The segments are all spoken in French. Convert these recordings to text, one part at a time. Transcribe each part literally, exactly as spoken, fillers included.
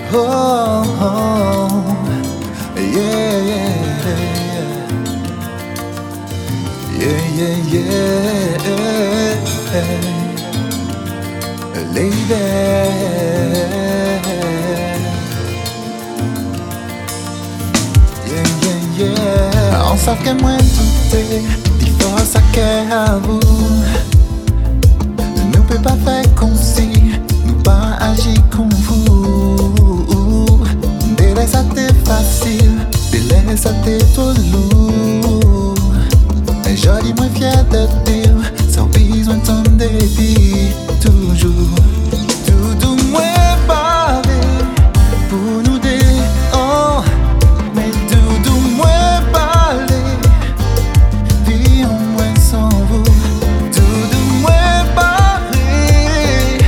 Oh, oh, yeah, yeah, yeah, yeah, yeah, lady. Yeah, yeah, yeah. On savent que moi tout est, des forces à cœur à vous. Nous peut pas faire comme si nous pas agir comme vous. Délai ça t'est facile, délai ça t'est trop lourd. Et je dis moi fier de dire, sans besoin de ton débit, toujours. Tout doux moi parler pour nous deux, oh. Mais tout doux moi parler, vie en moins sans vous. Tout doux moi parler,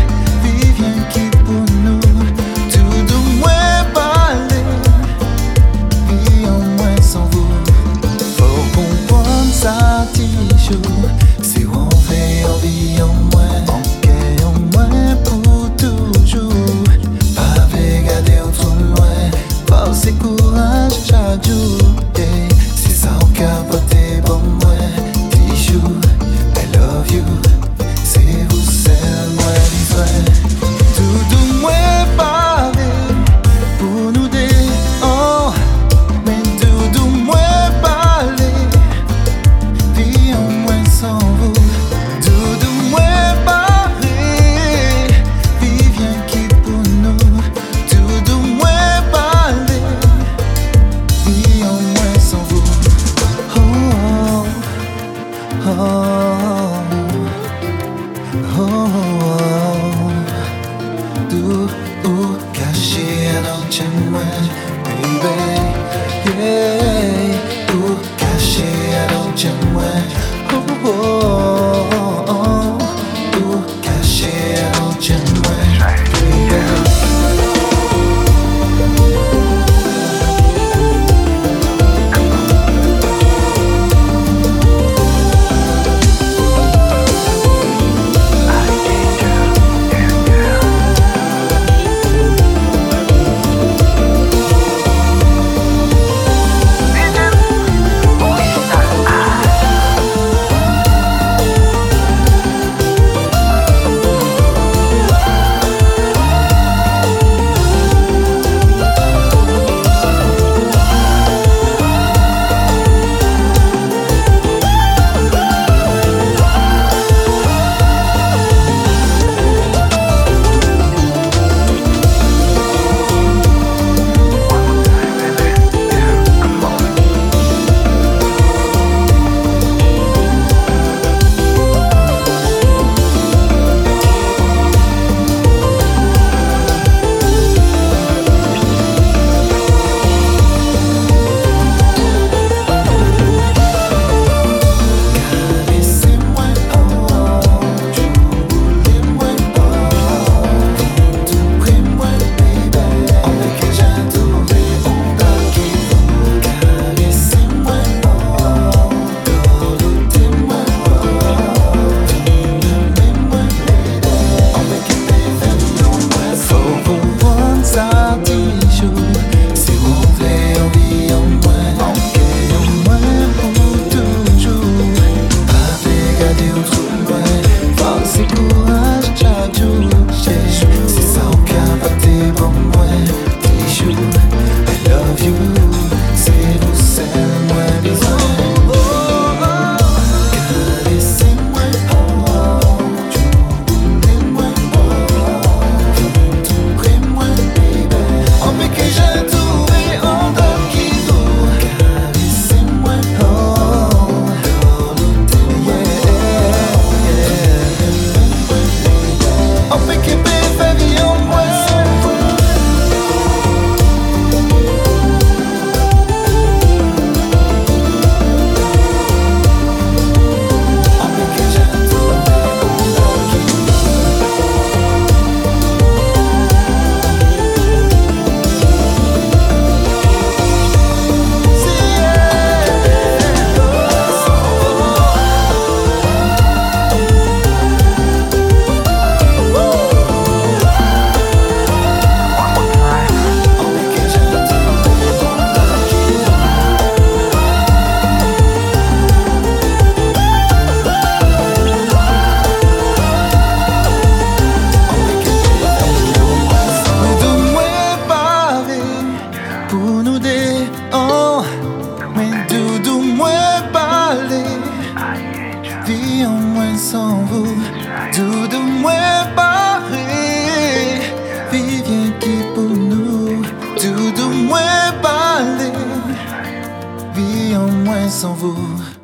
moins sans vous. Tout de moins parler, vivien qui pour nous. Tout de moins parler, vie en moins sans vous.